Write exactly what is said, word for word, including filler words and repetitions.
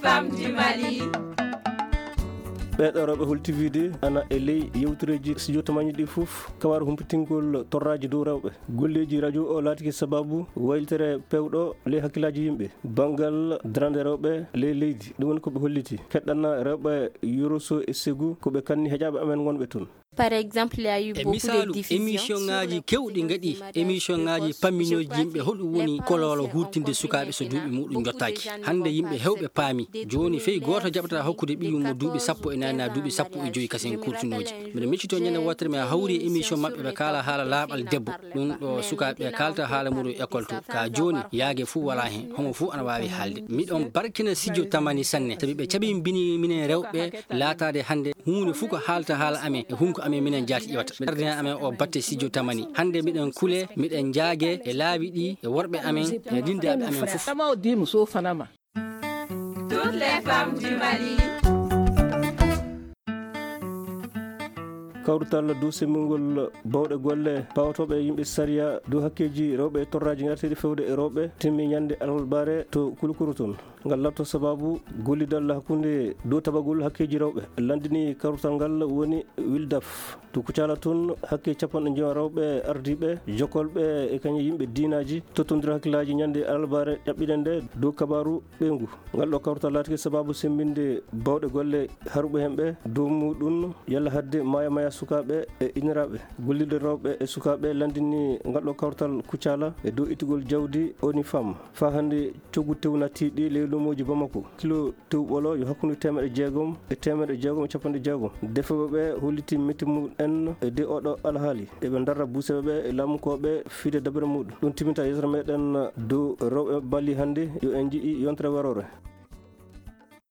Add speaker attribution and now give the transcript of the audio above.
Speaker 1: femmes du Mali.
Speaker 2: ɓeɗo rewɓe holtivide ana e ley yewtureji studio tamañi ɗi fof kawar humpitingol torraji dow rewɓe golleji radio o laatiki sababu waylitere pewɗo ley hakkillaji yimɓe banggal darande rewɓe ley leydi ɗum woni koɓe holliti keɗɗanna rewɓe Yoroso e Ségou koɓe kanni heƴaɓe amen gonɓe toon.
Speaker 3: Par exemple, il y a eu beaucoup de diffusions.
Speaker 4: Émission ngaji kewɗi ngadi émission ngaji pamminoji yimɓe hoɗum woni kololo hurtinde sukaɓe so duuɓi muɗum jottaki hande yimɓe hewɓe paami joni feyi goto jaɓata hokkude ɓiyum mo duuɓi sappo e nani na duuɓi sappo e joyi kasen kurtinoji mbiɗa miccito ñande wotere mi hawri émission mabɓe ɓe kala haala laaɓal debbo ɗum ɗo sukaɓe kalta haala muɗum école to ka joni yaage fuu wala hen homo fuu ana wawi haalde miɗon barkina studio tamani sanne sabi ɓe caɓi bini minen rewɓe laatade hande hunde fuu ko haalta haala amen e hunko amen minen jaati iwata ɓe amen o batte studio tamani hande miɗen kule miɗen jaage e laawi ɗi e worɓe amen e dindaɓe amen fof.
Speaker 1: Toutes les femmes du Mali.
Speaker 2: kawrutal dow semmingol bawɗe golle pawtoɓe yimɓe saria dow hakkeji rewɓe e torraji garteɗi fewde e rewɓe timmi ñande albalbare to kulukuru toon ngal latto sababu gollidal hakkude dow tabagol hakkeji rewɓe landini kawrutal ngal woni wildaf to kucala toon hakke capanɗe jeewa rewɓe ardiɓe jokolɓe e kañum yimɓe dinaji tottodira hakkillaji ñande albalbare ƴaɓɓiɗen nde dow kabaru ɓeygu ngal ɗo kawrutal laatiki sababu sembinde bawɗe golle haruɓe hemɓe dow muɗum yalla hadde maya maya sukaɓe e inniraɓe gollidde rewɓe e sukaɓe landini ngalɗo kawtal kucala e dow ittugol jawdi oni femme fa hande coggu tew natiɗi ley lumoji Bamako kilo tew ɓolo yo hakkude temedde jeegom e temedde jeegom e capanɗe jeegom defeɓeɓe holliti metti muɗen e de oɗo alhaali eɓe darra buuseɓeɓe e laamukoɓe fiide dabere muɗum ɗum timinta yesere meɗen dow rewɓe balli hande yo en jiiɗi yontere warore.